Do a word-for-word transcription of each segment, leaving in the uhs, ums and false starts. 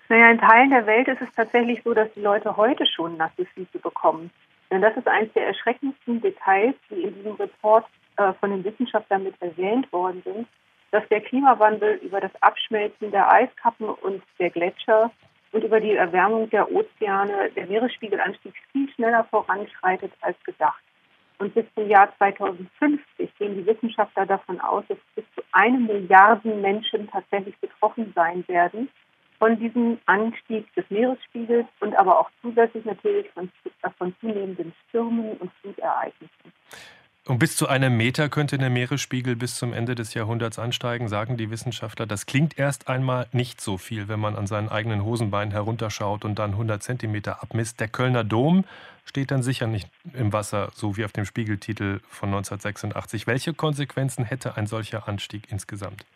Naja, in Teilen der Welt ist es tatsächlich so, dass die Leute heute schon nasse Füße bekommen. Denn das ist eines der erschreckendsten Details, die in diesem Report äh, von den Wissenschaftlern mit erwähnt worden sind, dass der Klimawandel über das Abschmelzen der Eiskappen und der Gletscher und über die Erwärmung der Ozeane, der Meeresspiegelanstieg viel schneller voranschreitet als gedacht. Und bis zum Jahr zweitausendfünfzig gehen die Wissenschaftler davon aus, dass bis zu eine Milliarde Menschen tatsächlich betroffen sein werden von diesem Anstieg des Meeresspiegels und aber auch zusätzlich natürlich von, von zunehmenden Stürmen und Flutereignissen. Um bis zu einem Meter könnte der Meeresspiegel bis zum Ende des Jahrhunderts ansteigen, sagen die Wissenschaftler. Das klingt erst einmal nicht so viel, wenn man an seinen eigenen Hosenbeinen herunterschaut und dann hundert Zentimeter abmisst. Der Kölner Dom steht dann sicher nicht im Wasser, so wie auf dem Spiegeltitel von neunzehnhundertsechsundachtzig. Welche Konsequenzen hätte ein solcher Anstieg insgesamt?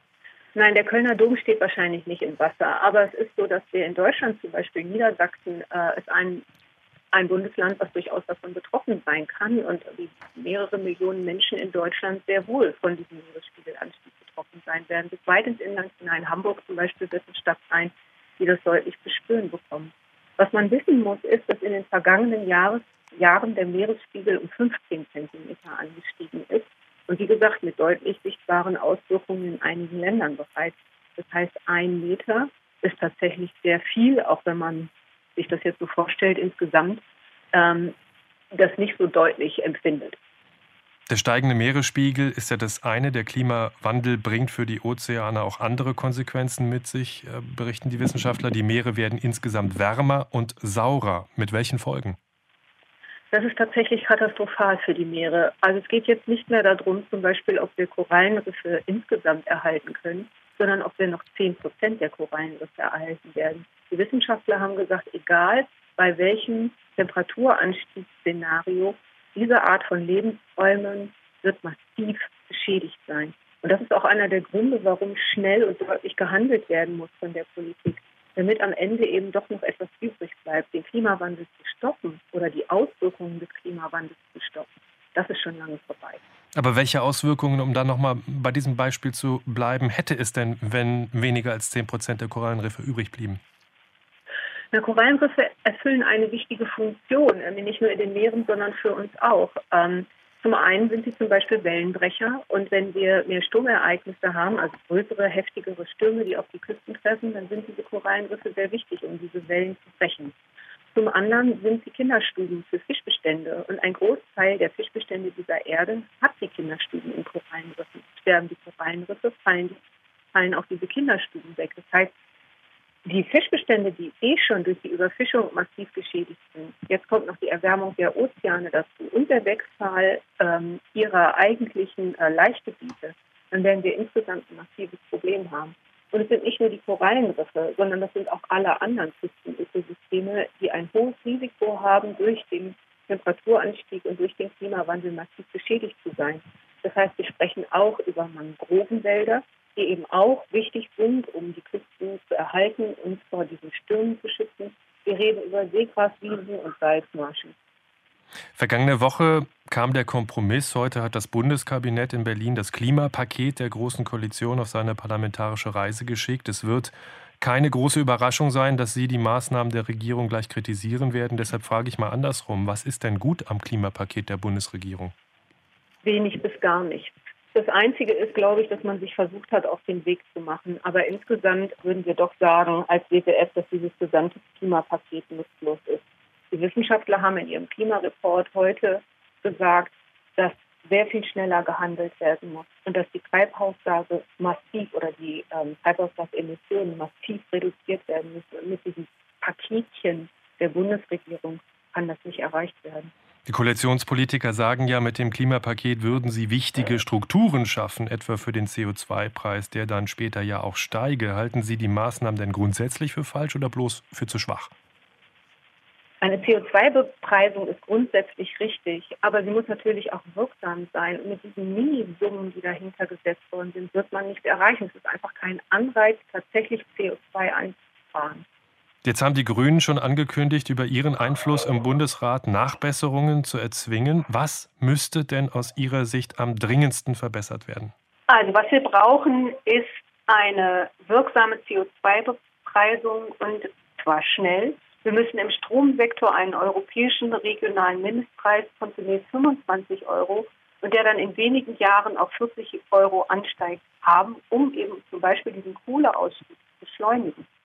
Nein, der Kölner Dom steht wahrscheinlich nicht im Wasser. Aber es ist so, dass wir in Deutschland, zum Beispiel Niedersachsen, äh, ist ein Ein Bundesland, was durchaus davon betroffen sein kann und wie mehrere Millionen Menschen in Deutschland sehr wohl von diesem Meeresspiegelanstieg betroffen sein werden. Bis weit ins Inland hinein. Hamburg zum Beispiel wird eine Stadt sein, die das deutlich zu spüren bekommt. Was man wissen muss, ist, dass in den vergangenen Jahres, Jahren der Meeresspiegel um fünfzehn Zentimeter angestiegen ist und wie gesagt mit deutlich sichtbaren Auswirkungen in einigen Ländern bereits. Das heißt, ein Meter ist tatsächlich sehr viel, auch wenn man sich das jetzt so vorstellt, insgesamt ähm, das nicht so deutlich empfindet. Der steigende Meeresspiegel ist ja das eine. Der Klimawandel bringt für die Ozeane auch andere Konsequenzen mit sich, äh, berichten die Wissenschaftler. Die Meere werden insgesamt wärmer und saurer. Mit welchen Folgen? Das ist tatsächlich katastrophal für die Meere. Also es geht jetzt nicht mehr darum, zum Beispiel, ob wir Korallenriffe insgesamt erhalten können, sondern ob wir noch zehn Prozent der Korallenriffe erhalten werden. Die Wissenschaftler haben gesagt, egal bei welchem Temperaturanstiegsszenario, diese Art von Lebensräumen wird massiv beschädigt sein. Und das ist auch einer der Gründe, warum schnell und deutlich gehandelt werden muss von der Politik, damit am Ende eben doch noch etwas übrig bleibt. Den Klimawandel zu stoppen oder die Auswirkungen des Klimawandels zu stoppen, das ist schon lange vorbei. Aber welche Auswirkungen, um dann nochmal bei diesem Beispiel zu bleiben, hätte es denn, wenn weniger als zehn Prozent der Korallenriffe übrig blieben? Na, Korallenriffe erfüllen eine wichtige Funktion, nicht nur in den Meeren, sondern für uns auch. Ähm, zum einen sind sie zum Beispiel Wellenbrecher und wenn wir mehr Sturmereignisse haben, also größere, heftigere Stürme, die auf die Küsten treffen, dann sind diese Korallenriffe sehr wichtig, um diese Wellen zu brechen. Zum anderen sind sie Kinderstuben für Fischbestände und ein Großteil der Fischbestände dieser Erde hat die Kinderstuben in Korallenriffen. Sterben die Korallenriffe, fallen, fallen auch diese Kinderstuben weg. Das heißt, die Fischbestände, die eh schon durch die Überfischung massiv geschädigt sind, jetzt kommt noch die Erwärmung der Ozeane dazu und der Wegfall ähm, ihrer eigentlichen äh, Laichgebiete, dann werden wir insgesamt ein massives Problem haben. Und es sind nicht nur die Korallenriffe, sondern das sind auch alle anderen Küstenökosysteme, die ein hohes Risiko haben, durch den Temperaturanstieg und durch den Klimawandel massiv beschädigt zu sein. Das heißt, wir sprechen auch über Mangrovenwälder, die eben auch wichtig sind, um die Küsten zu erhalten und vor diesen Stürmen zu schützen. Wir reden über Seegraswiesen und Salzmarschen. Vergangene Woche kam der Kompromiss. Heute hat das Bundeskabinett in Berlin das Klimapaket der Großen Koalition auf seine parlamentarische Reise geschickt. Es wird keine große Überraschung sein, dass Sie die Maßnahmen der Regierung gleich kritisieren werden. Deshalb frage ich mal andersrum. Was ist denn gut am Klimapaket der Bundesregierung? Wenig bis gar nichts. Das Einzige ist, glaube ich, dass man sich versucht hat, auf den Weg zu machen. Aber insgesamt würden wir doch sagen, als W P F, dass dieses gesamte Klimapaket nutzlos ist. Die Wissenschaftler haben in ihrem Klimareport heute gesagt, dass sehr viel schneller gehandelt werden muss und dass die Treibhausgase massiv oder die ähm, Treibhausgasemissionen massiv reduziert werden müssen. Und mit diesem Paketchen der Bundesregierung kann das nicht erreicht werden. Die Koalitionspolitiker sagen ja, mit dem Klimapaket würden sie wichtige Strukturen schaffen, etwa für den C O zwei Preis, der dann später ja auch steige. Halten Sie die Maßnahmen denn grundsätzlich für falsch oder bloß für zu schwach? Eine C O zwei Bepreisung ist grundsätzlich richtig, aber sie muss natürlich auch wirksam sein. Und mit diesen Minisummen, die dahinter gesetzt worden sind, wird man nichts erreichen. Es ist einfach kein Anreiz, tatsächlich C O zwei einzusparen. Jetzt haben die Grünen schon angekündigt, über ihren Einfluss im Bundesrat Nachbesserungen zu erzwingen. Was müsste denn aus Ihrer Sicht am dringendsten verbessert werden? Also was wir brauchen, ist eine wirksame C O zwei Bepreisung und zwar schnell. Wir müssen im Stromsektor einen europäischen regionalen Mindestpreis von zunächst fünfundzwanzig Euro und der dann in wenigen Jahren auf vierzig Euro ansteigt haben, um eben zum Beispiel diesen Kohleausstieg zu beschleunigen.